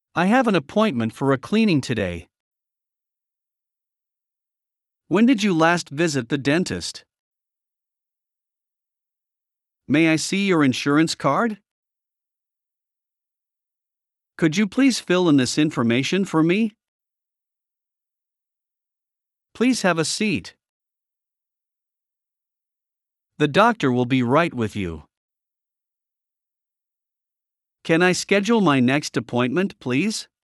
I have an appointment for a cleaning today. When did you last visit the dentist? May I see your insurance card? Could you please fill in this information for me? Please have a seat. The doctor will be right with you. Can I schedule my next appointment, please?